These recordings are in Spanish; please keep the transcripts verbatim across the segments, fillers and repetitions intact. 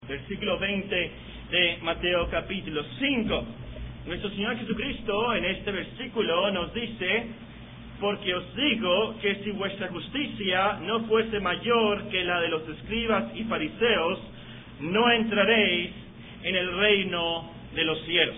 Versículo veinte de Mateo capítulo cinco. Nuestro Señor Jesucristo en este versículo nos dice: porque os digo que si vuestra justicia no fuese mayor que la de los escribas y fariseos, no entraréis en el reino de los cielos.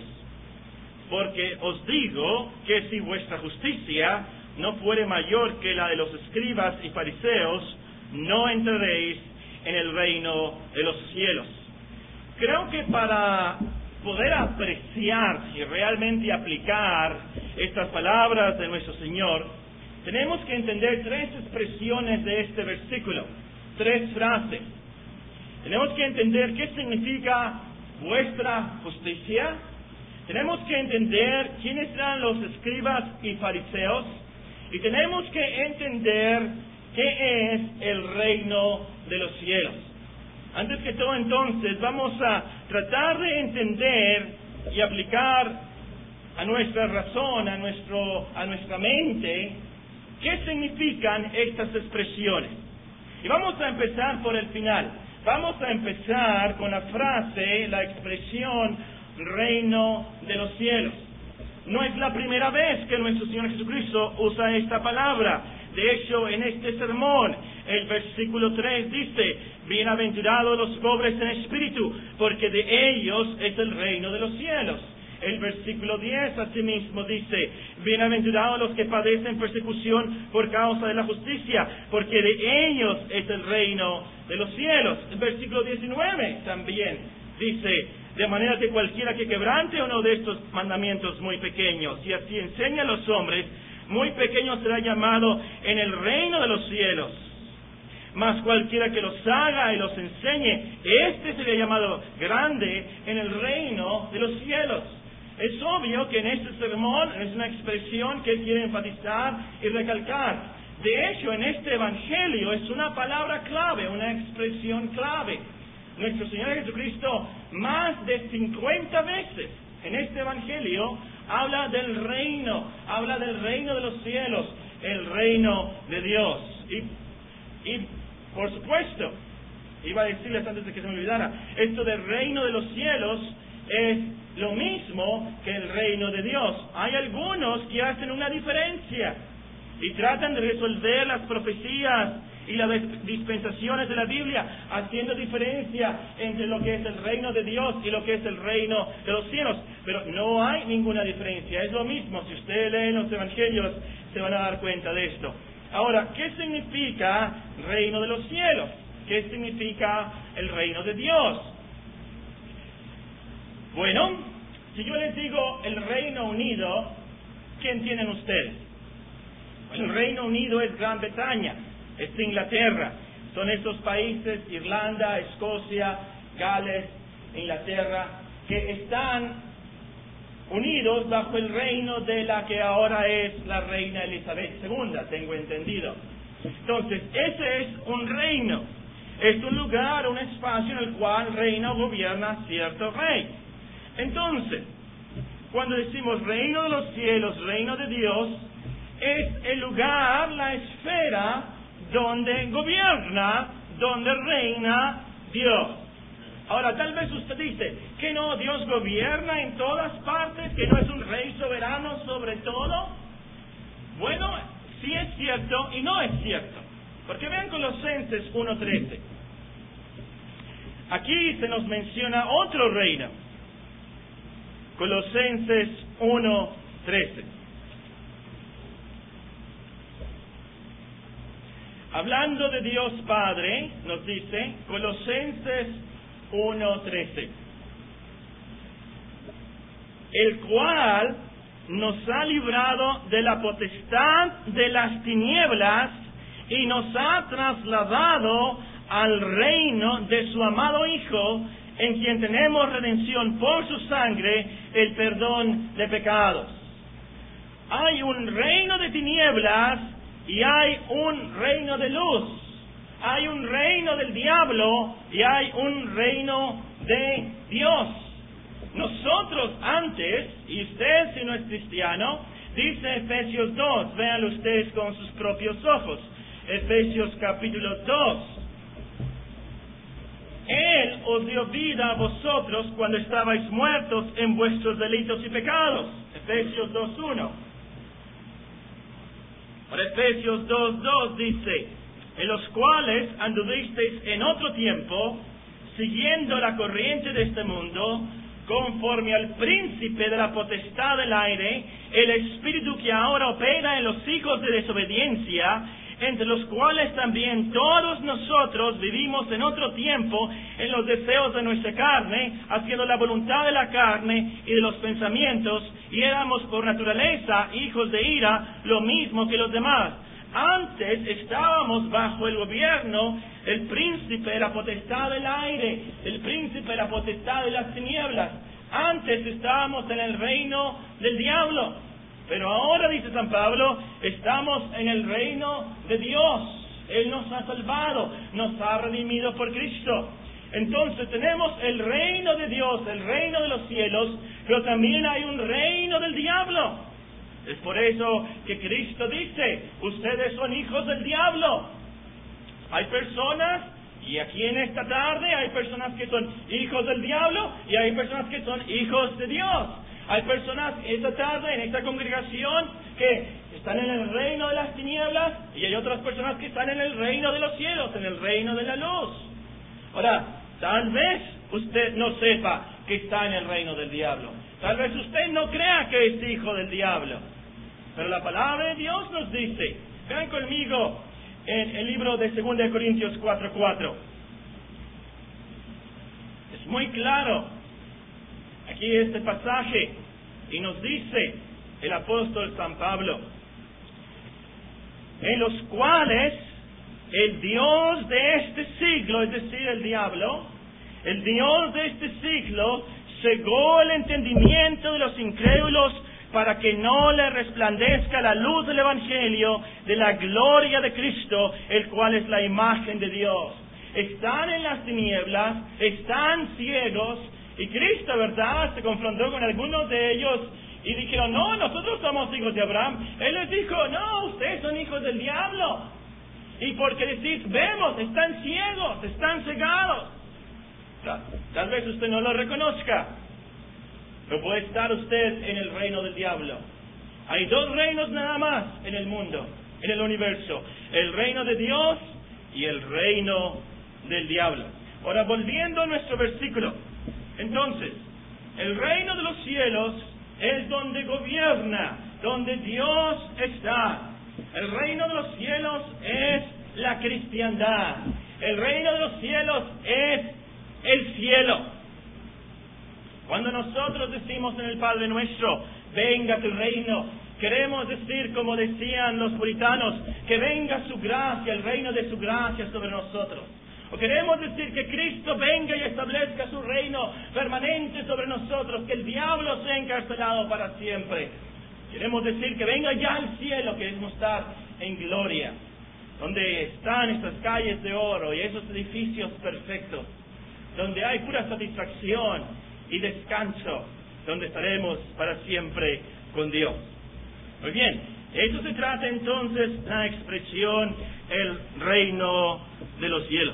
Porque os digo que si vuestra justicia no fuere mayor que la de los escribas y fariseos, no entraréis en el reino de los cielos. Creo que para poder apreciar y realmente aplicar estas palabras de nuestro Señor, tenemos que entender tres expresiones de este versículo, tres frases. Tenemos que entender qué significa vuestra justicia. Tenemos que entender quiénes eran los escribas y fariseos. Y tenemos que entender qué es el reino de los cielos. Antes que todo, entonces, vamos a tratar de entender y aplicar a nuestra razón, a nuestro, a nuestra mente, qué significan estas expresiones. Y vamos a empezar por el final. Vamos a empezar con la frase, la expresión reino de los cielos. No es la primera vez que nuestro Señor Jesucristo usa esta palabra. De hecho, en este sermón, el versículo tres dice: bienaventurados los pobres en espíritu, porque de ellos es el reino de los cielos. El versículo diez asimismo dice: bienaventurados los que padecen persecución por causa de la justicia, porque de ellos es el reino de los cielos. El versículo diecinueve también dice: de manera que cualquiera que quebrante uno de estos mandamientos muy pequeños y así enseña a los hombres, muy pequeño será llamado en el reino de los cielos. Mas cualquiera que los haga y los enseñe, este será llamado grande en el reino de los cielos. Es obvio que en este sermón es una expresión que quiere enfatizar y recalcar. De hecho, en este evangelio es una palabra clave, una expresión clave. Nuestro Señor Jesucristo más de cincuenta veces en este evangelio habla del reino, habla del reino de los cielos, el reino de Dios. Y, y por supuesto, iba a decirles antes de que se me olvidara, esto del reino de los cielos es lo mismo que el reino de Dios. Hay algunos que hacen una diferencia y tratan de resolver las profecías y las dispensaciones de la Biblia haciendo diferencia entre lo que es el reino de Dios y lo que es el reino de los cielos. Pero no hay ninguna diferencia, es lo mismo. Si ustedes leen los evangelios se van a dar cuenta de esto. Ahora, ¿qué significa reino de los cielos? ¿Qué significa el reino de Dios? Bueno, si yo les digo el Reino Unido, ¿qué entienden ustedes? El Reino Unido es Gran Bretaña, es Inglaterra, son estos países, Irlanda, Escocia, Gales, Inglaterra, que están unidos bajo el reino de la que ahora es la reina Elizabeth segunda, tengo entendido. Entonces, ese es un reino, es un lugar, un espacio en el cual reina o gobierna cierto rey. Entonces, cuando decimos reino de los cielos, reino de Dios, es el lugar, la esfera donde gobierna, donde reina Dios. Ahora, tal vez usted dice que no, Dios gobierna en todas partes, que no es un rey soberano sobre todo. Bueno, sí es cierto y no es cierto. Porque vean Colosenses uno trece. Aquí se nos menciona otro reino. Colosenses uno trece. Hablando de Dios Padre, nos dice Colosenses uno trece, el cual nos ha librado de la potestad de las tinieblas y nos ha trasladado al reino de su amado Hijo, en quien tenemos redención por su sangre, el perdón de pecados. Hay un reino de tinieblas y hay un reino de luz. Hay un reino del diablo y hay un reino de Dios. Nosotros antes, y usted si no es cristiano, dice Efesios dos, véanlo ustedes con sus propios ojos. Efesios capítulo dos. Él os dio vida a vosotros cuando estabais muertos en vuestros delitos y pecados. Efesios dos uno. Por Efesios dos dos dice, en los cuales anduvisteis en otro tiempo, siguiendo la corriente de este mundo, conforme al príncipe de la potestad del aire, el espíritu que ahora opera en los hijos de desobediencia, entre los cuales también todos nosotros vivimos en otro tiempo en los deseos de nuestra carne, haciendo la voluntad de la carne y de los pensamientos, y éramos por naturaleza hijos de ira, lo mismo que los demás. Antes estábamos bajo el gobierno del príncipe de la potestad del aire, el príncipe de la potestad de las tinieblas. Antes estábamos en el reino del diablo. Pero ahora, dice San Pablo, estamos en el reino de Dios. Él nos ha salvado, nos ha redimido por Cristo. Entonces tenemos el reino de Dios, el reino de los cielos, pero también hay un reino del diablo. Es por eso que Cristo dice, ustedes son hijos del diablo. Hay personas, y aquí en esta tarde hay personas que son hijos del diablo y hay personas que son hijos de Dios. Hay personas esta tarde en esta congregación que están en el reino de las tinieblas y hay otras personas que están en el reino de los cielos, en el reino de la luz. Ahora, tal vez usted no sepa que está en el reino del diablo. Tal vez usted no crea que es hijo del diablo. Pero la palabra de Dios nos dice, vean conmigo en el libro de segunda de Corintios cuatro cuatro. Es muy claro aquí este pasaje, y nos dice el apóstol San Pablo, en los cuales el Dios de este siglo, es decir, el diablo, el Dios de este siglo cegó el entendimiento de los incrédulos para que no le resplandezca la luz del Evangelio de la gloria de Cristo, el cual es la imagen de Dios. Están en las tinieblas, están ciegos, y Cristo, ¿verdad?, se confrontó con algunos de ellos y dijeron, no, nosotros somos hijos de Abraham. Él les dijo, no, ustedes son hijos del diablo. Y porque decís, vemos, están ciegos, están cegados. Tal, tal vez usted no lo reconozca, pero puede estar usted en el reino del diablo. Hay dos reinos nada más en el mundo, en el universo: el reino de Dios y el reino del diablo. Ahora, volviendo a nuestro versículo, entonces, el reino de los cielos es donde gobierna, donde Dios está. El reino de los cielos es la cristiandad. El reino de los cielos es el cielo. Cuando nosotros decimos en el Padre Nuestro, venga tu reino, queremos decir, como decían los puritanos, que venga su gracia, el reino de su gracia sobre nosotros. O queremos decir que Cristo venga y establezca su reino permanente sobre nosotros, que el diablo sea encarcelado para siempre. Queremos decir que venga ya al cielo, queremos estar en gloria, donde están estas calles de oro y esos edificios perfectos, donde hay pura satisfacción y descanso, donde estaremos para siempre con Dios. Muy bien, eso se trata entonces la expresión el reino de los cielos.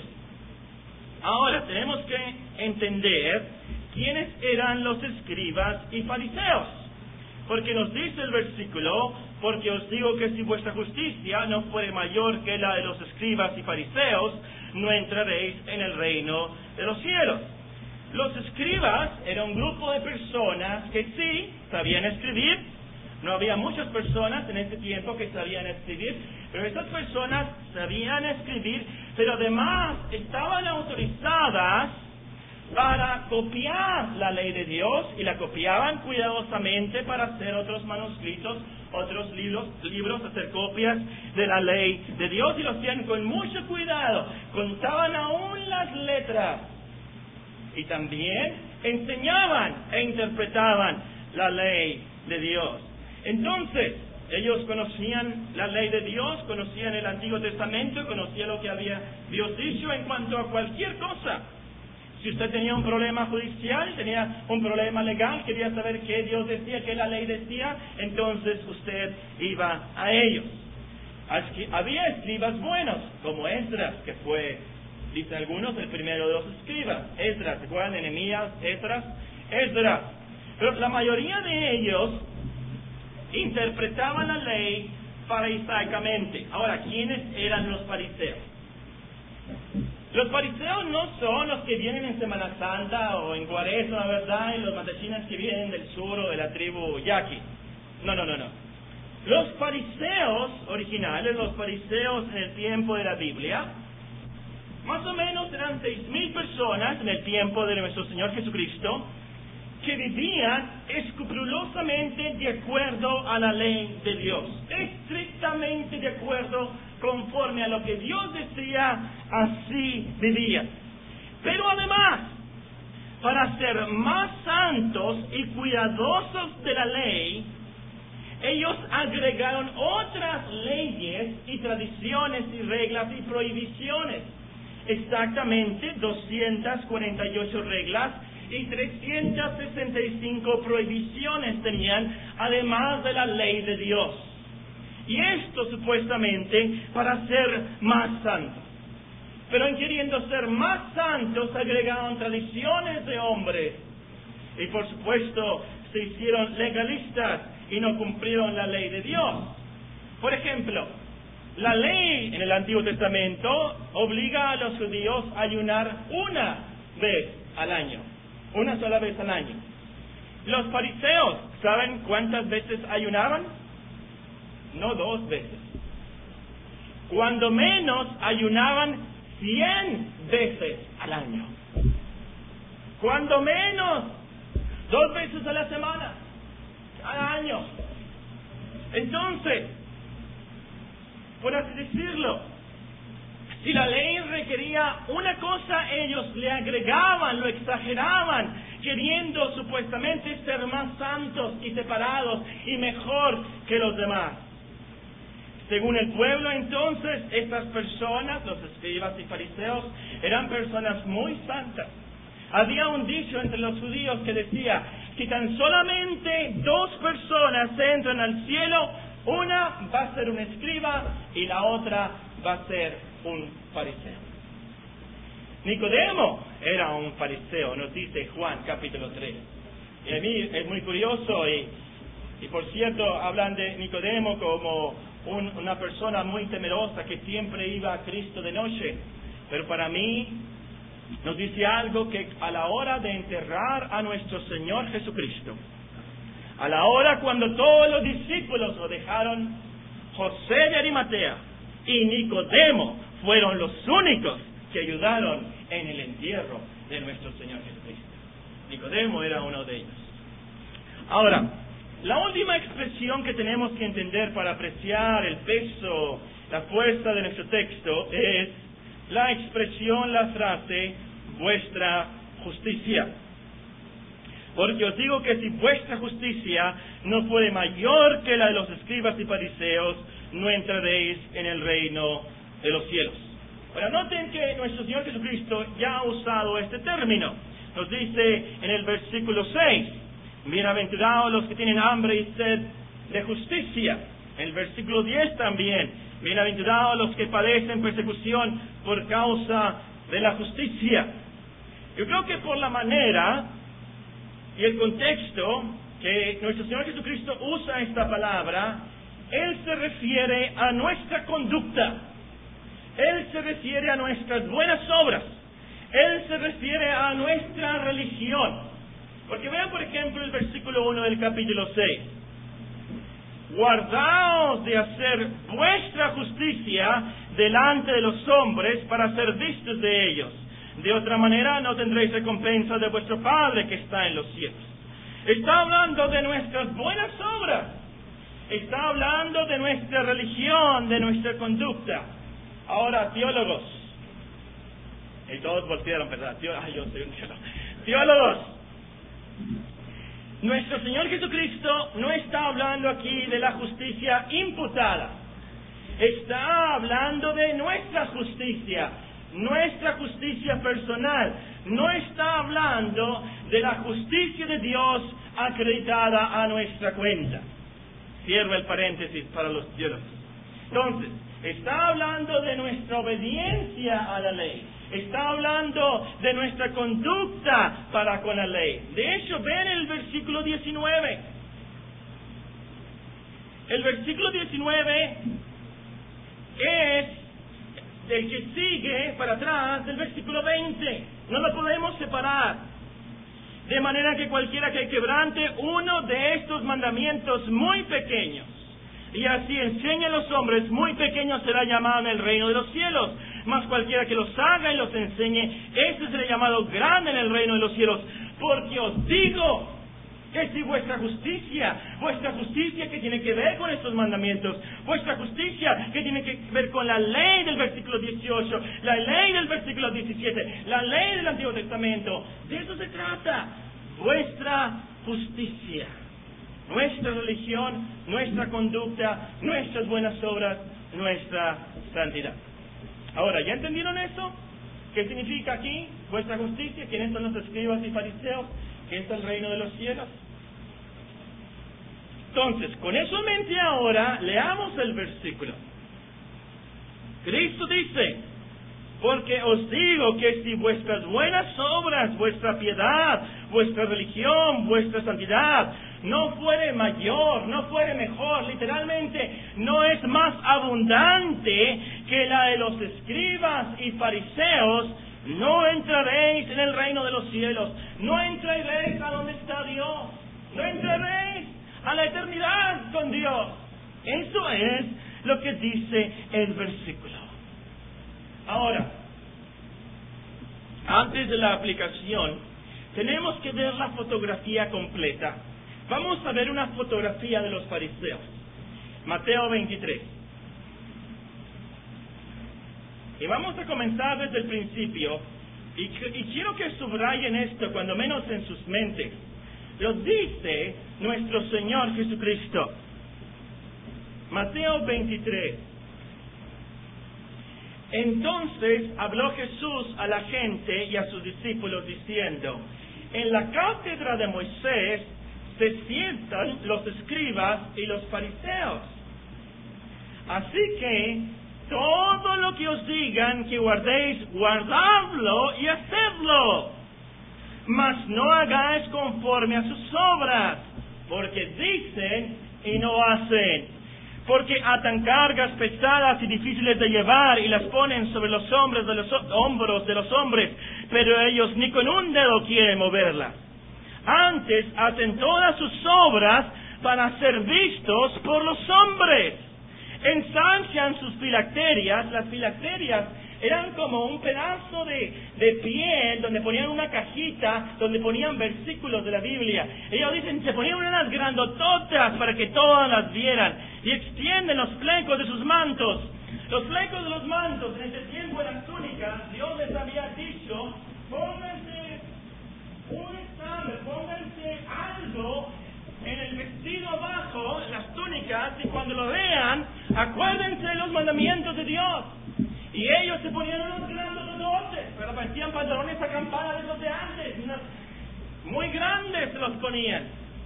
Ahora tenemos que entender quiénes eran los escribas y fariseos, porque nos dice el versículo, porque os digo que si vuestra justicia no fuere mayor que la de los escribas y fariseos, no entraréis en el reino de los cielos. Los escribas eran un grupo de personas que sí sabían escribir. No había muchas personas en ese tiempo que sabían escribir, pero esas personas sabían escribir, pero además estaban autorizadas para copiar la ley de Dios, y la copiaban cuidadosamente para hacer otros manuscritos, otros libros, libros, hacer copias de la ley de Dios, y lo hacían con mucho cuidado, contaban aún las letras, y también enseñaban e interpretaban la ley de Dios. Entonces, ellos conocían la ley de Dios, conocían el Antiguo Testamento, conocían lo que había Dios dicho en cuanto a cualquier cosa. Si usted tenía un problema judicial, tenía un problema legal, quería saber qué Dios decía, qué la ley decía, entonces usted iba a ellos. Había escribas buenos, como Esdras, que fue Dicen algunos, el primero de los escribas, Esdras. ¿Se acuerdan? Nehemías, Esdras, Esdras. Pero la mayoría de ellos interpretaban la ley farisaicamente. Ahora, ¿quiénes eran los fariseos? Los fariseos no son los que vienen en Semana Santa o en Cuaresma, ¿verdad? Y los matecinas que vienen del sur o de la tribu yaqui. No, no, no, no. Los fariseos originales, los fariseos en el tiempo de la Biblia, más o menos eran seis mil personas en el tiempo de nuestro Señor Jesucristo, que vivían escrupulosamente de acuerdo a la ley de Dios, estrictamente de acuerdo, conforme a lo que Dios decía, así vivían. Pero además, para ser más santos y cuidadosos de la ley, ellos agregaron otras leyes y tradiciones y reglas y prohibiciones. Exactamente doscientas cuarenta y ocho reglas y trescientas sesenta y cinco prohibiciones tenían, además de la ley de Dios. Y esto supuestamente para ser más santos. Pero en queriendo ser más santos agregaron tradiciones de hombres. Y por supuesto se hicieron legalistas y no cumplieron la ley de Dios. Por ejemplo, la ley en el Antiguo Testamento obliga a los judíos a ayunar una vez al año. Una sola vez al año. Los fariseos, ¿saben cuántas veces ayunaban? No dos veces. Cuando menos ayunaban cien veces al año. Cuando menos dos veces a la semana, cada año. Entonces, por así decirlo, si la ley requería una cosa, ellos le agregaban, lo exageraban, queriendo supuestamente ser más santos y separados y mejor que los demás. Según el pueblo, entonces, estas personas, los escribas y fariseos, eran personas muy santas. Había un dicho entre los judíos que decía, si tan solamente dos personas entran al cielo, una va a ser un escriba y la otra va a ser un fariseo. Nicodemo era un fariseo, nos dice Juan capítulo tres. Y a mí es muy curioso y, y por cierto hablan de Nicodemo como un, una persona muy temerosa que siempre iba a Cristo de noche. Pero para mí nos dice algo que a la hora de enterrar a nuestro Señor Jesucristo, a la hora cuando todos los discípulos lo dejaron, José de Arimatea y Nicodemo fueron los únicos que ayudaron en el entierro de nuestro Señor Jesucristo. Nicodemo era uno de ellos. Ahora, la última expresión que tenemos que entender para apreciar el peso, la fuerza de nuestro texto es la expresión, la frase, vuestra justicia. Porque os digo que si vuestra justicia no fuere mayor que la de los escribas y fariseos, no entraréis en el reino de los cielos. Ahora, noten que nuestro Señor Jesucristo ya ha usado este término. Nos dice en el versículo seis, bienaventurados los que tienen hambre y sed de justicia. En el versículo diez también, bienaventurados los que padecen persecución por causa de la justicia. Yo creo que por la manera y el contexto que nuestro Señor Jesucristo usa esta palabra, Él se refiere a nuestra conducta. Él se refiere a nuestras buenas obras. Él se refiere a nuestra religión. Porque vean, por ejemplo, el versículo uno del capítulo seis. Guardaos de hacer vuestra justicia delante de los hombres para ser vistos de ellos. De otra manera no tendréis recompensa de vuestro Padre que está en los cielos. Está hablando de nuestras buenas obras. Está hablando de nuestra religión, de nuestra conducta. Ahora, teólogos. Y todos voltearon, ¿verdad? Ay, yo soy un teólogo. Teólogos. Nuestro Señor Jesucristo no está hablando aquí de la justicia imputada. Está hablando de nuestra justicia, nuestra justicia personal. No está hablando de la justicia de Dios acreditada a nuestra cuenta. Cierro el paréntesis para los teólogos. Entonces, Está hablando de nuestra obediencia a la ley. Está hablando de nuestra conducta para con la ley. De hecho, ven el versículo diecinueve. El versículo diecinueve es el que sigue para atrás del versículo veinte. No lo podemos separar. De manera que cualquiera que quebrante uno de estos mandamientos muy pequeños, y así enseñe a los hombres, muy pequeños será llamado en el reino de los cielos. Mas cualquiera que los haga y los enseñe, este será llamado grande en el reino de los cielos. Porque os digo que si vuestra justicia, vuestra justicia que tiene que ver con estos mandamientos, vuestra justicia que tiene que ver con la ley del versículo dieciocho, la ley del versículo diecisiete, la ley del Antiguo Testamento, de eso se trata, vuestra justicia. Nuestra religión, nuestra conducta, nuestras buenas obras, nuestra santidad. Ahora, ¿ya entendieron eso? ¿Qué significa aquí vuestra justicia? ¿Quiénes son los escribas y fariseos? ¿Qué es el reino de los cielos? Entonces, con eso en mente ahora, leamos el versículo. Cristo dice: porque os digo que si vuestras buenas obras, vuestra piedad, vuestra religión, vuestra santidad, no fuere mayor, no fuere mejor, literalmente, no es más abundante que la de los escribas y fariseos, no entraréis en el reino de los cielos, no entraréis a donde está Dios, no entraréis a la eternidad con Dios. Eso es lo que dice el versículo. Ahora, antes de la aplicación, tenemos que ver la fotografía completa. Vamos a ver una fotografía de los fariseos. Mateo veintitrés. Y vamos a comenzar desde el principio. Y, y quiero que subrayen esto, cuando menos en sus mentes. Lo dice nuestro Señor Jesucristo. Mateo veintitrés. Entonces habló Jesús a la gente y a sus discípulos diciendo: en la cátedra de Moisés se sientan los escribas y los fariseos. Así que todo lo que os digan que guardéis, guardadlo y hacedlo. Mas no hagáis conforme a sus obras, porque dicen y no hacen. Porque atan cargas pesadas y difíciles de llevar y las ponen sobre los hombros de los hombros de los hombres, pero ellos ni con un dedo quieren moverlas. Antes hacen todas sus obras para ser vistos por los hombres. Ensanchan sus filacterias. Las filacterias eran como un pedazo de, de piel donde ponían una cajita, donde ponían versículos de la Biblia. Ellos dicen, se ponían unas grandototas para que todas las vieran, y extienden los flecos de sus mantos. Los flecos de los mantos, en ese tiempo en las túnicas, Dios les había dicho: pónganse un estambre, pónganse algo en el vestido abajo, en las túnicas, y cuando lo vean, acuérdense de los mandamientos de Dios. Y ellos se ponían unos grandototes, pero parecían pantalones acampadas de los de antes, unas muy grandes se los ponían.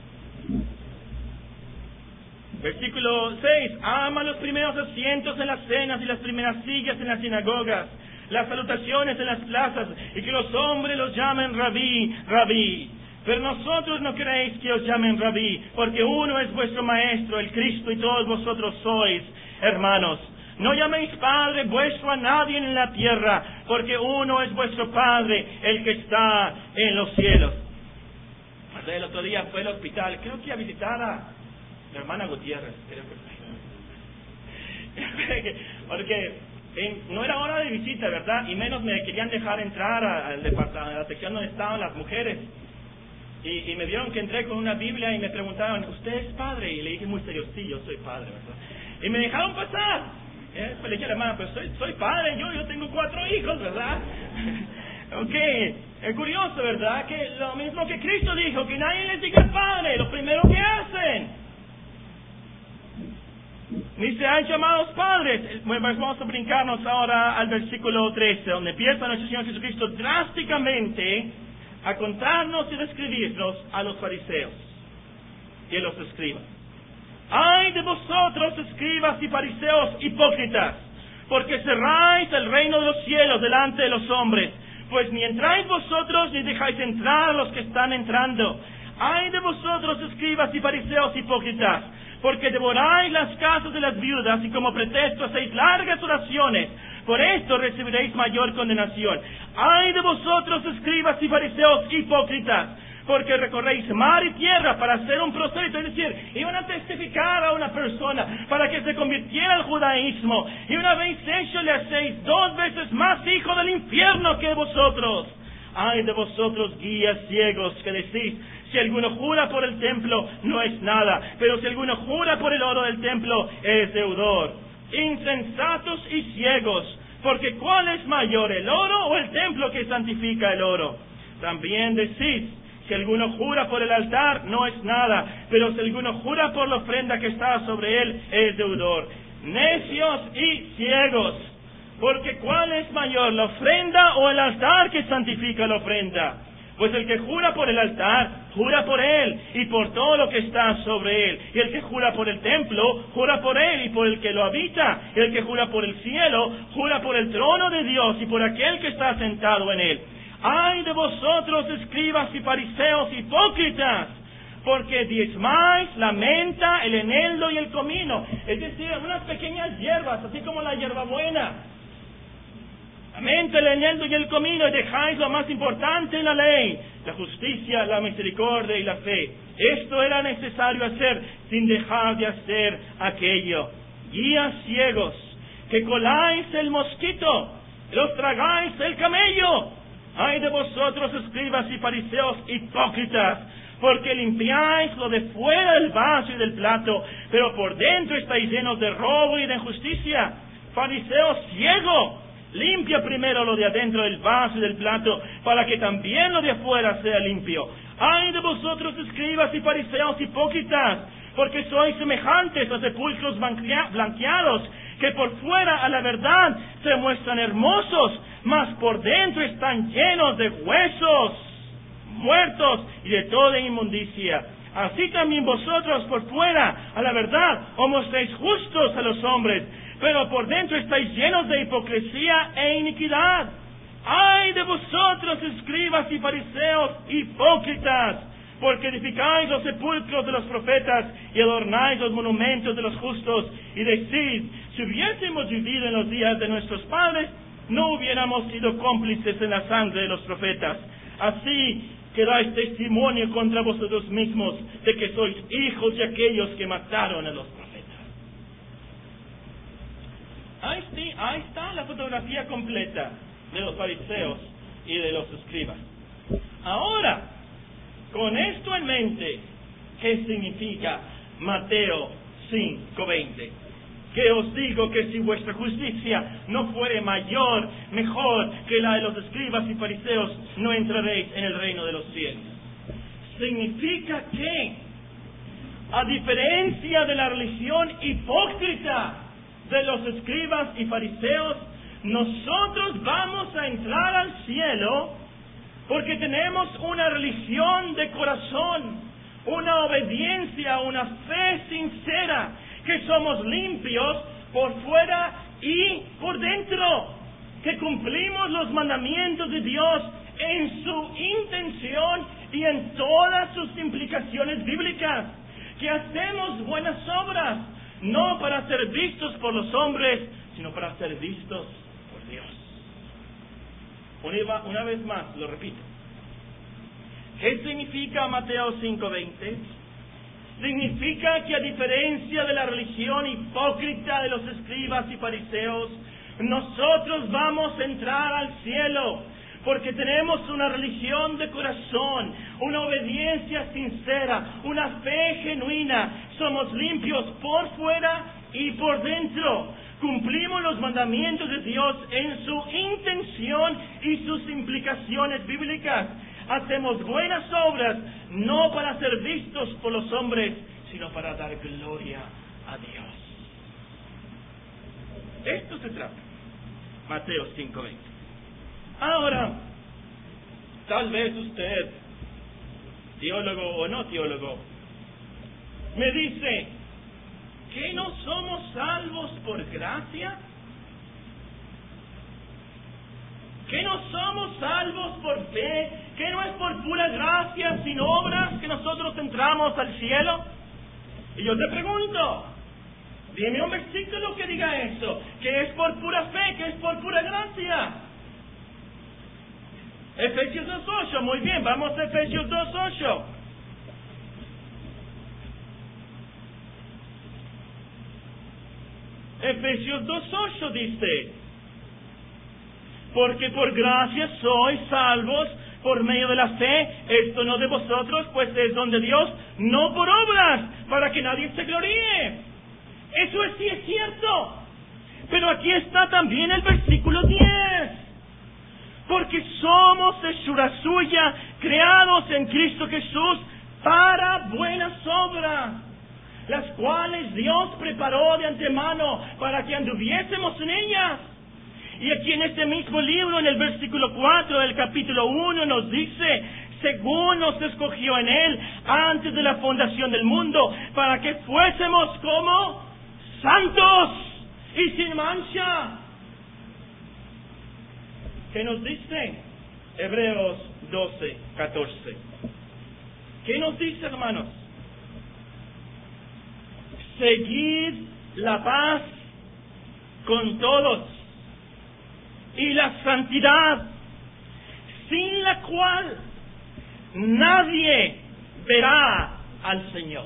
Versículo seis. Ama los primeros asientos en las cenas y las primeras sillas en las sinagogas, las salutaciones en las plazas, y que los hombres los llamen rabí, rabí. Pero nosotros no queréis que os llamen rabí, porque uno es vuestro maestro, el Cristo, y todos vosotros sois hermanos. No llaméis Padre vuestro a nadie en la tierra, porque uno es vuestro Padre, el que está en los cielos. El otro día fue al hospital, creo que a visitar a la hermana Gutiérrez, creo que fue. Porque en, no era hora de visita, ¿verdad? Y menos me querían dejar entrar al departamento, a la sección donde estaban las mujeres. Y, y me vieron que entré con una Biblia y me preguntaron: ¿usted es padre? Y le dije muy serio: sí, yo soy padre, ¿verdad? Y me dejaron pasar. Eh, pues le dije a la hermana: pero soy, soy padre, yo, yo tengo cuatro hijos, ¿verdad? Ok, es curioso, ¿verdad? Que lo mismo que Cristo dijo, que nadie les diga padre, lo primero que hacen. Ni se han llamados padres. Bueno, vamos a brincarnos ahora al versículo trece, donde empieza nuestro Señor Jesucristo drásticamente a contarnos y describirnos a los fariseos y a los escribas. ¡Ay de vosotros, escribas y fariseos hipócritas! porque cerráis el reino de los cielos delante de los hombres, pues ni entráis vosotros ni dejáis entrar a los que están entrando. Ay de vosotros, escribas y fariseos hipócritas, porque devoráis las casas de las viudas y como pretexto hacéis largas oraciones. Por esto recibiréis mayor condenación. Ay de vosotros, escribas y fariseos hipócritas, porque recorréis mar y tierra para hacer un prosélito, es decir, iban a testificar a una persona para que se convirtiera al judaísmo, y una vez hecho le hacéis dos veces más hijo del infierno que vosotros. Ay de vosotros, guías ciegos, que decís, si alguno jura por el templo, no es nada, pero si alguno jura por el oro del templo, es deudor. Insensatos y ciegos, porque ¿cuál es mayor, el oro o el templo que santifica el oro? También decís, si alguno jura por el altar, no es nada, pero si alguno jura por la ofrenda que está sobre él, es deudor. Necios y ciegos, porque ¿cuál es mayor, la ofrenda o el altar que santifica la ofrenda? Pues el que jura por el altar, jura por él y por todo lo que está sobre él. Y el que jura por el templo, jura por él y por el que lo habita. Y el que jura por el cielo, jura por el trono de Dios y por aquel que está sentado en él. ¡Ay de vosotros, escribas y fariseos hipócritas! Porque diezmáis la menta, el eneldo y el comino, es decir, unas pequeñas hierbas, así como la hierbabuena. La menta, el eneldo y el comino, y dejáis lo más importante en la ley, la justicia, la misericordia y la fe. Esto era necesario hacer sin dejar de hacer aquello. Guías ciegos, que coláis el mosquito, los tragáis el camello. ¡Ay de vosotros, escribas y fariseos hipócritas! Porque limpiáis lo de fuera del vaso y del plato, pero por dentro estáis llenos de robo y de injusticia. Fariseo ciego, limpia primero lo de adentro del vaso y del plato, para que también lo de afuera sea limpio. ¡Ay de vosotros, escribas y fariseos hipócritas! Porque sois semejantes a sepulcros blanqueados, que por fuera a la verdad se muestran hermosos, mas por dentro están llenos de huesos muertos y de toda inmundicia. Así también vosotros por fuera a la verdad os mostráis justos a los hombres, pero por dentro estáis llenos de hipocresía e iniquidad. ¡Ay de vosotros, escribas y fariseos hipócritas! Porque edificáis los sepulcros de los profetas y adornáis los monumentos de los justos, y decís, si hubiésemos vivido en los días de nuestros padres, no hubiéramos sido cómplices en la sangre de los profetas. Así que dais testimonio contra vosotros mismos de que sois hijos de aquellos que mataron a los profetas. Ahí está, ahí está la fotografía completa de los fariseos y de los escribas. Ahora, con esto en mente, ¿qué significa Mateo cinco veinte? Que os digo que si vuestra justicia no fuere mayor, mejor que la de los escribas y fariseos, no entraréis en el reino de los cielos. Significa que, a diferencia de la religión hipócrita de los escribas y fariseos, nosotros vamos a entrar al cielo porque tenemos una religión de corazón, una obediencia, una fe sincera, que somos limpios por fuera y por dentro, que cumplimos los mandamientos de Dios en su intención y en todas sus implicaciones bíblicas, que hacemos buenas obras, no para ser vistos por los hombres, sino para ser vistos por Dios. Una, una vez más, lo repito. ¿Qué significa Mateo cinco veinte? Significa que a diferencia de la religión hipócrita de los escribas y fariseos, nosotros vamos a entrar al cielo, porque tenemos una religión de corazón, una obediencia sincera, una fe genuina, somos limpios por fuera y por dentro, cumplimos los mandamientos de Dios en su intención y sus implicaciones bíblicas. Hacemos buenas obras, no para ser vistos por los hombres, sino para dar gloria a Dios. Esto se trata. Mateo cinco veinte. Ahora, tal vez usted, teólogo o no teólogo, me dice, ¿que no somos salvos por gracia? que no somos salvos por fe, que no es por pura gracia sin obras que nosotros entramos al cielo. Y yo te pregunto, dime un versículo que diga eso, que es por pura fe, que es por pura gracia. Efesios dos ocho, muy bien, vamos a Efesios dos ocho. Efesios dos ocho dice: porque por gracia sois salvos por medio de la fe, esto no de vosotros, pues es don de Dios, no por obras, para que nadie se gloríe. Eso es, sí es cierto. Pero aquí está también el versículo diez. Porque somos hechura suya, creados en Cristo Jesús para buenas obras, las cuales Dios preparó de antemano para que anduviésemos en ellas. Y aquí en este mismo libro, en el versículo cuatro del capítulo uno, nos dice: según nos escogió en Él antes de la fundación del mundo, para que fuésemos como santos y sin mancha. ¿Qué nos dice? Hebreos doce, catorce. ¿Qué nos dice, hermanos? Seguid la paz con todos y la santidad, sin la cual nadie verá al Señor.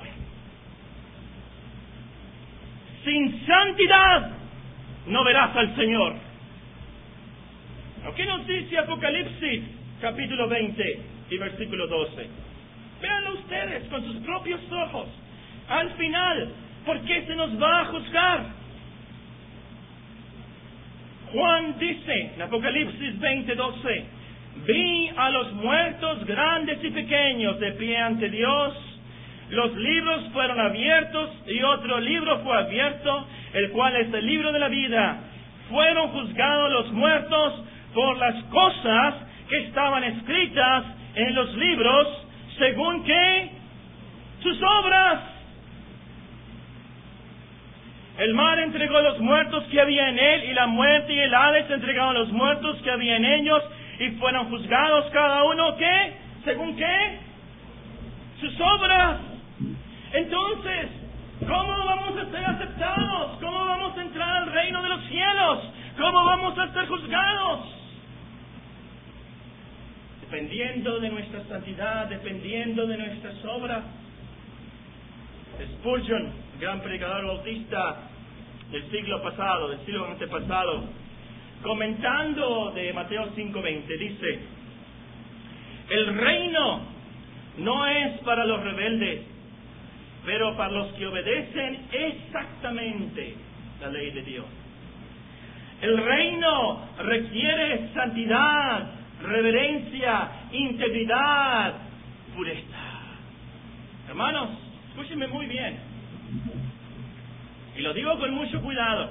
Sin santidad no verás al Señor. ¿Qué nos dice Apocalipsis capítulo veinte y versículo doce? Véanlo ustedes con sus propios ojos. Al final, ¿por qué se nos va a juzgar? Juan dice en Apocalipsis veinte, doce: vi a los muertos grandes y pequeños de pie ante Dios. Los libros fueron abiertos y otro libro fue abierto, el cual es el libro de la vida. Fueron juzgados los muertos por las cosas que estaban escritas en los libros, según que sus obras. El mar entregó a los muertos que había en él, y la muerte y el Hades entregaron a los muertos que había en ellos, y fueron juzgados cada uno, ¿qué? ¿Según qué? Sus obras. Entonces, ¿cómo vamos a ser aceptados? ¿Cómo vamos a entrar al reino de los cielos? ¿Cómo vamos a ser juzgados? Dependiendo de nuestra santidad, dependiendo de nuestras obras. Spurgeon, gran predicador bautista del siglo pasado, del siglo antepasado, comentando de Mateo cinco veinte, dice: el reino no es para los rebeldes, pero para los que obedecen exactamente la ley de Dios. El reino requiere santidad, reverencia, integridad, pureza. Hermanos, escúchenme muy bien, y lo digo con mucho cuidado.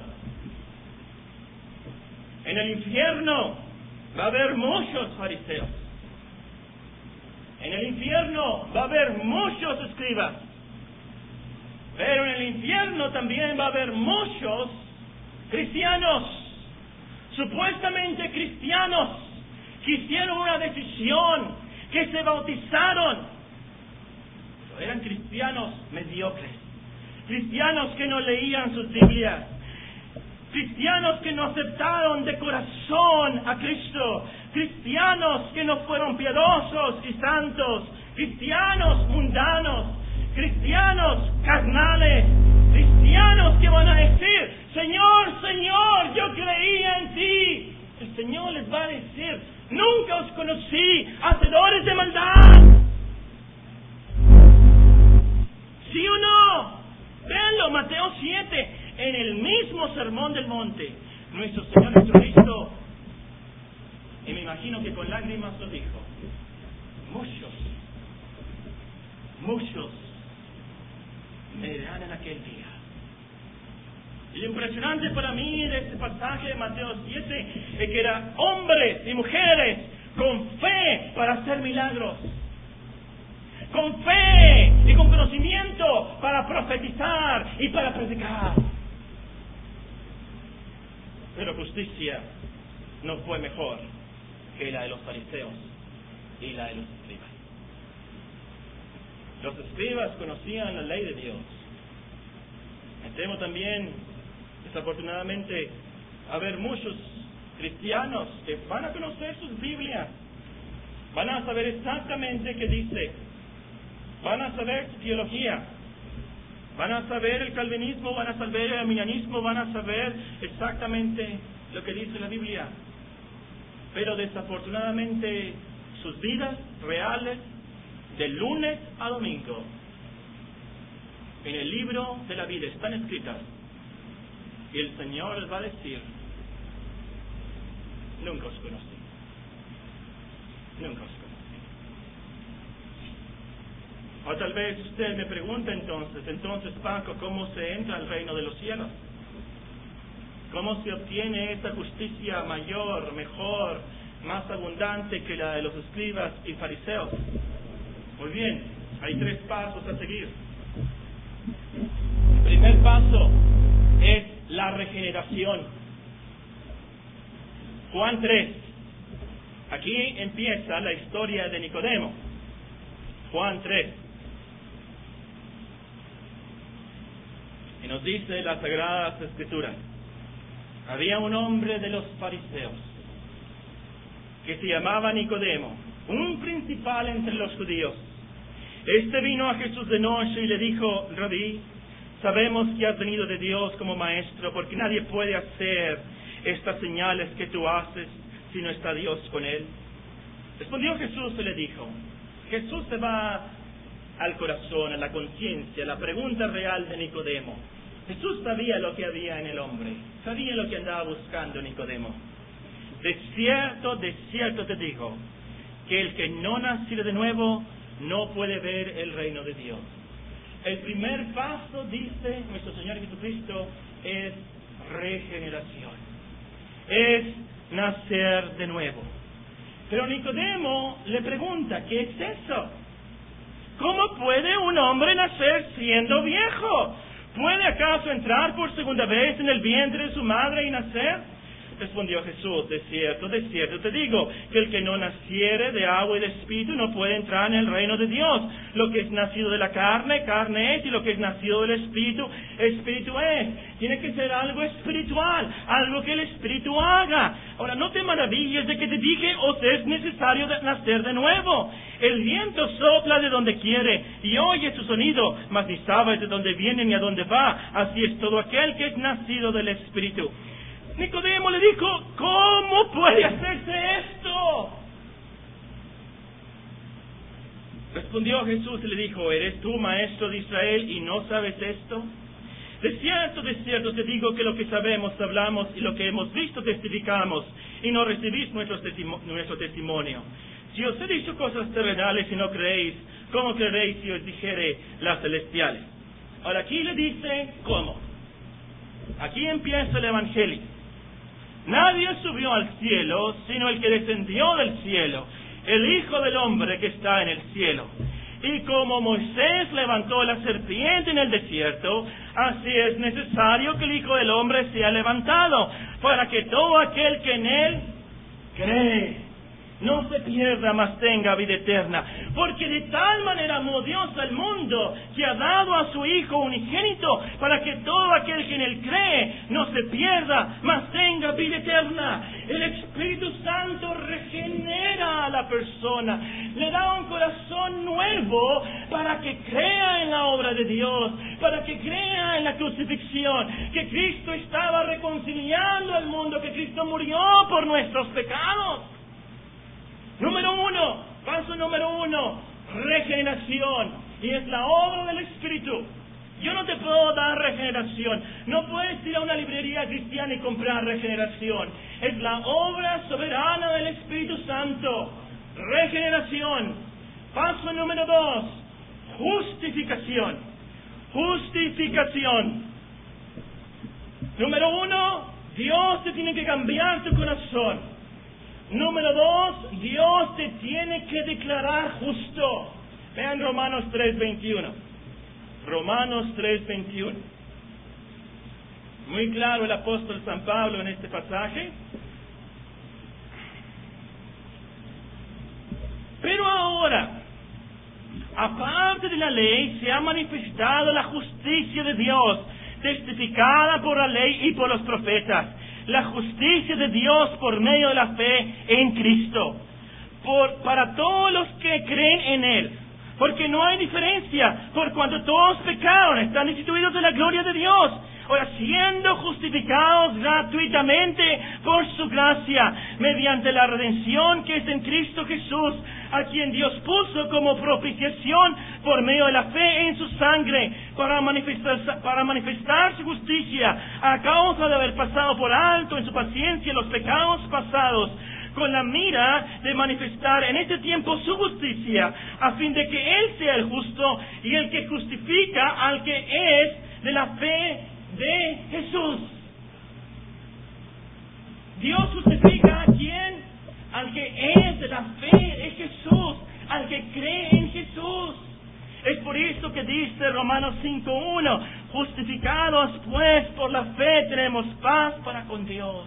En el infierno va a haber muchos fariseos. En el infierno va a haber muchos escribas. Pero en el infierno también va a haber muchos cristianos, supuestamente cristianos, que hicieron una decisión, que se bautizaron, pero eran cristianos mediocres, cristianos que no leían sus Biblias, cristianos que no aceptaron de corazón a Cristo, cristianos que no fueron piadosos y santos, cristianos mundanos, cristianos carnales, cristianos que van a decir: Señor, Señor, yo creía en ti. El Señor les va a decir: nunca os conocí, hacedores de maldad. ¿Sí o no? Véanlo, Mateo siete, en el mismo sermón del monte, nuestro Señor Jesucristo, y me imagino que con lágrimas lo dijo: muchos, muchos me dirán en aquel día. Y lo impresionante para mí de este pasaje de Mateo siete es que eran hombres y mujeres con fe para hacer milagros, con fe y con conocimiento para profetizar y para predicar. Pero justicia no fue mejor que la de los fariseos y la de los escribas. Los escribas conocían la ley de Dios. Me temo también, desafortunadamente, haber muchos cristianos que van a conocer sus Biblias, van a saber exactamente qué dice, van a saber su teología, van a saber el calvinismo, van a saber el arminianismo, van a saber exactamente lo que dice la Biblia. Pero desafortunadamente sus vidas reales, de lunes a domingo, en el libro de la vida están escritas. Y el Señor les va a decir: nunca os conocí. Nunca os conocí. O tal vez usted me pregunta entonces, entonces Paco, ¿cómo se entra al reino de los cielos? ¿Cómo se obtiene esa justicia mayor, mejor, más abundante que la de los escribas y fariseos? Muy bien, hay tres pasos a seguir. El primer paso es la regeneración. Juan tres. Aquí empieza la historia de Nicodemo. Juan tres. Y nos dice las Sagradas Escrituras: había un hombre de los fariseos que se llamaba Nicodemo, un principal entre los judíos. Este vino a Jesús de noche y le dijo: Rabí, sabemos que has venido de Dios como maestro, porque nadie puede hacer estas señales que tú haces si no está Dios con él. Respondió Jesús y le dijo: Jesús se va al corazón, a la conciencia, a la pregunta real de Nicodemo. Jesús sabía lo que había en el hombre, sabía lo que andaba buscando Nicodemo. De cierto, de cierto te digo, que el que no naciera de nuevo no puede ver el reino de Dios. El primer paso, dice nuestro Señor Jesucristo, es regeneración. Es nacer de nuevo. Pero Nicodemo le pregunta: ¿qué es eso? ¿Cómo puede un hombre nacer siendo viejo? ¿Puede acaso entrar por segunda vez en el vientre de su madre y nacer? Respondió Jesús: de cierto, de cierto te digo, que el que no naciere de agua y de espíritu no puede entrar en el reino de Dios. Lo que es nacido de la carne, carne es, y lo que es nacido del espíritu, espíritu es. Tiene que ser algo espiritual, algo que el espíritu haga. Ahora, no te maravilles de que te dije: os es necesario de nacer de nuevo. El viento sopla de donde quiere y oye su sonido, mas ni sabes de dónde viene ni a dónde va. Así es todo aquel que es nacido del espíritu. Nicodemo le dijo: ¿cómo puede hacerse esto? Respondió Jesús y le dijo: ¿eres tú maestro de Israel y no sabes esto? De cierto, de cierto te digo que lo que sabemos hablamos y lo que hemos visto testificamos, y no recibís nuestro, testimo- nuestro testimonio. Si os he dicho cosas terrenales y no creéis, ¿cómo creeréis si os dijere las celestiales? Ahora aquí le dice cómo. Aquí empieza el Evangelio. Nadie subió al cielo, sino el que descendió del cielo, el Hijo del Hombre que está en el cielo. Y como Moisés levantó la serpiente en el desierto, así es necesario que el Hijo del Hombre sea levantado, para que todo aquel que en él cree no se pierda, mas tenga vida eterna. Porque de tal manera amó Dios al mundo, que ha dado a su Hijo unigénito, para que todo aquel que en él cree no se pierda, mas tenga vida eterna. El Espíritu Santo regenera a la persona, le da un corazón nuevo para que crea en la obra de Dios, para que crea en la crucifixión, que Cristo estaba reconciliando al mundo, que Cristo murió por nuestros pecados. Número uno, paso número uno, regeneración. Y es la obra del Espíritu. Yo no te puedo dar regeneración. No puedes ir a una librería cristiana y comprar regeneración. Es la obra soberana del Espíritu Santo. Regeneración. Paso número dos, justificación. Justificación. Número uno, Dios te tiene que cambiar tu corazón. Número dos, Dios te tiene que declarar justo. Vean Romanos tres veintiuno. Romanos tres veintiuno. Muy claro el apóstol San Pablo en este pasaje. Ahora, aparte de la ley, se ha manifestado la justicia de Dios, testificada por la ley y por los profetas. La justicia de Dios por medio de la fe en Cristo, por, para todos los que creen en Él. Porque no hay diferencia, por cuanto todos pecaron, están destituidos de la gloria de Dios. Ahora, siendo justificados gratuitamente por su gracia, mediante la redención que es en Cristo Jesús, a quien Dios puso como propiciación por medio de la fe en su sangre, para manifestar, para manifestar su justicia, a causa de haber pasado por alto en su paciencia los pecados pasados, con la mira de manifestar en este tiempo su justicia, a fin de que Él sea el justo y el que justifica al que es de la fe de Jesús. Dios justifica a quien, al que es de la fe de Jesús, al que cree en Jesús. Es por eso que dice Romanos cinco uno, justificados pues por la fe tenemos paz para con Dios.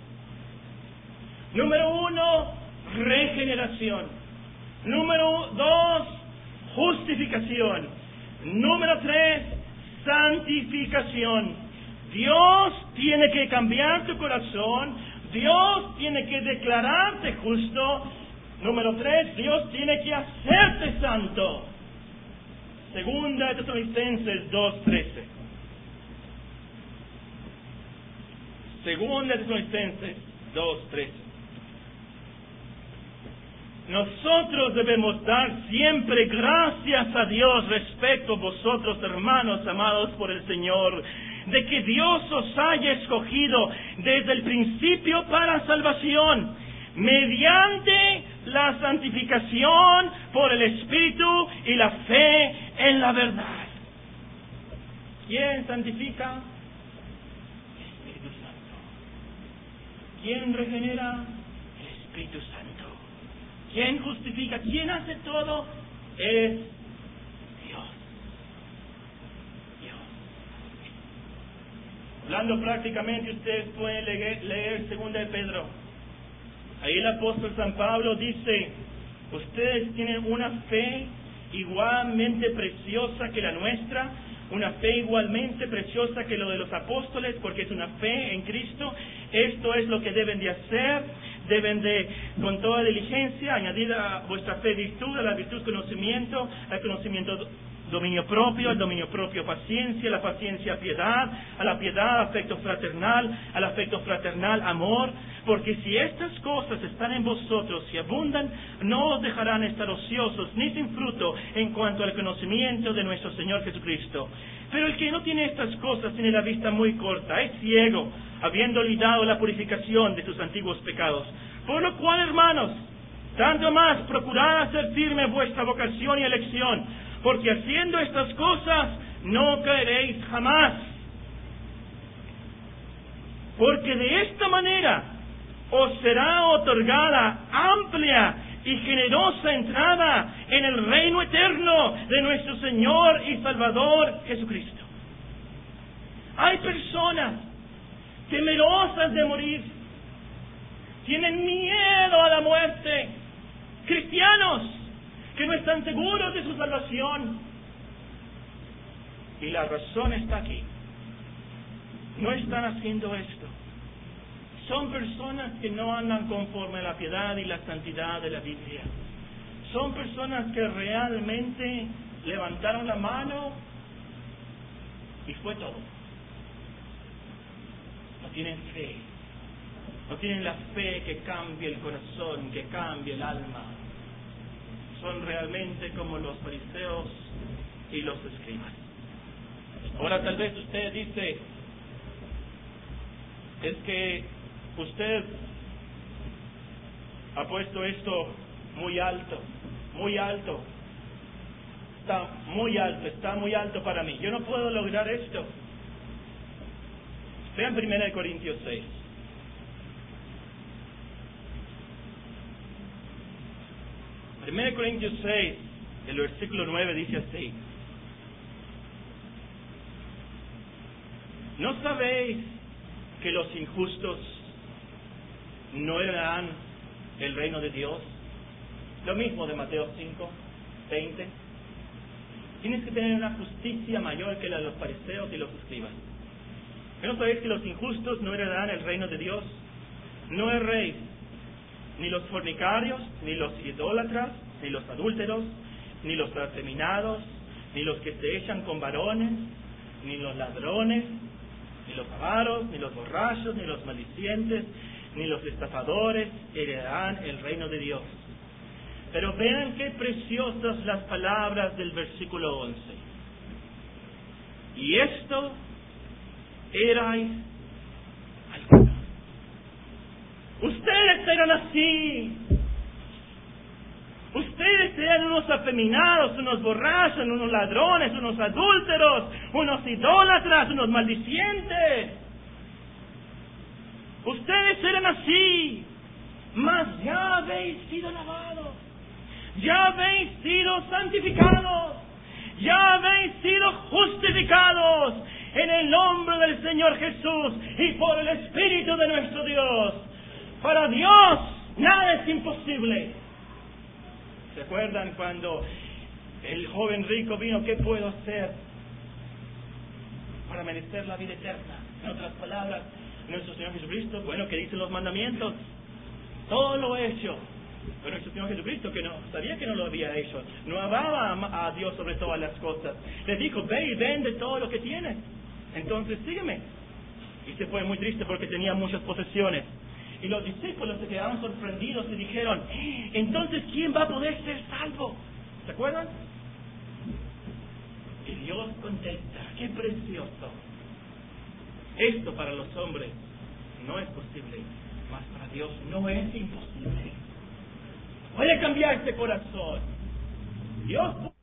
Número uno, regeneración. Número dos, justificación. Número tres, santificación. Dios tiene que cambiar tu corazón. Dios tiene que declararte justo. Número tres, Dios tiene que hacerte santo. Segunda de Tesalonicenses dos trece. Segunda de Tesalonicenses dos trece. Nosotros debemos dar siempre gracias a Dios respecto a vosotros, hermanos amados por el Señor, de que Dios os haya escogido desde el principio para salvación, mediante la santificación por el Espíritu y la fe en la verdad. ¿Quién santifica? El Espíritu Santo. ¿Quién regenera? El Espíritu Santo. ¿Quién justifica? ¿Quién hace todo? Es Dios. Dios. Hablando prácticamente, ustedes pueden leer, leer segunda de Pedro. Ahí el apóstol San Pablo dice, ustedes tienen una fe igualmente preciosa que la nuestra, una fe igualmente preciosa que lo de los apóstoles, porque es una fe en Cristo. Esto es lo que deben de hacer. Deben de, con toda diligencia, añadir a vuestra fe virtud, a la virtud conocimiento, al conocimiento dominio propio, al dominio propio paciencia, a la paciencia piedad, a la piedad afecto fraternal, al afecto fraternal amor, porque si estas cosas están en vosotros y abundan, no os dejarán estar ociosos ni sin fruto en cuanto al conocimiento de nuestro Señor Jesucristo. Pero el que no tiene estas cosas tiene la vista muy corta, es ciego, habiendo olvidado la purificación de sus antiguos pecados. Por lo cual, hermanos, tanto más procurad hacer firme vuestra vocación y elección, porque haciendo estas cosas no caeréis jamás. Porque de esta manera os será otorgada amplia y generosa entrada en el reino eterno de nuestro Señor y Salvador Jesucristo. Hay personas temerosas de morir, tienen miedo a la muerte, cristianos que no están seguros de su salvación. Y la razón está aquí. No están haciendo esto. Son personas que no andan conforme a la piedad y la santidad de la Biblia. Son personas que realmente levantaron la mano y fue todo. No tienen fe. No tienen la fe que cambie el corazón, que cambie el alma. Son realmente como los fariseos y los escribas. Ahora tal vez usted dice, es que usted ha puesto esto muy alto, muy alto. Está muy alto, está muy alto para mí. Yo no puedo lograr esto. Vean primera de Corintios seis. primera de Corintios seis, el versículo nueve dice así. ¿No sabéis que los injustos no heredarán el reino de Dios? Lo mismo de Mateo cinco, veinte. Tienes que tener una justicia mayor que la de los fariseos y los escribas. ¿No sabéis que los injustos no heredarán el reino de Dios? No erréis, ni los fornicarios, ni los idólatras, ni los adúlteros, ni los afeminados, ni los que se echan con varones, ni los ladrones, ni los avaros, ni los borrachos, ni los maldicientes, ni los estafadores heredarán el reino de Dios. Pero vean qué preciosas las palabras del versículo once. Y esto erais algunos. Ustedes eran así. Ustedes eran unos afeminados, unos borrachos, unos ladrones, unos adúlteros, unos idólatras, unos maldicientes. Ustedes eran así, mas ya habéis sido lavados, ya habéis sido santificados, ya habéis sido justificados en el nombre del Señor Jesús y por el Espíritu de nuestro Dios. Para Dios nada es imposible. ¿Se acuerdan cuando el joven rico vino? ¿Qué puedo hacer para merecer la vida eterna? En otras palabras, nuestro Señor Jesucristo, bueno, que dicen los mandamientos, todo lo he hecho. Pero nuestro Señor Jesucristo, que no sabía que no lo había hecho, no amaba a Dios sobre todas las cosas, le dijo: ve y vende todo lo que tienes, entonces sígueme. Y se fue muy triste porque tenía muchas posesiones. Y los discípulos se quedaron sorprendidos y dijeron: entonces, ¿quién va a poder ser salvo? ¿Se acuerdan? Y Dios contesta: qué precioso. Esto para los hombres no es posible, mas para Dios no es imposible. Puede cambiar este corazón. Dios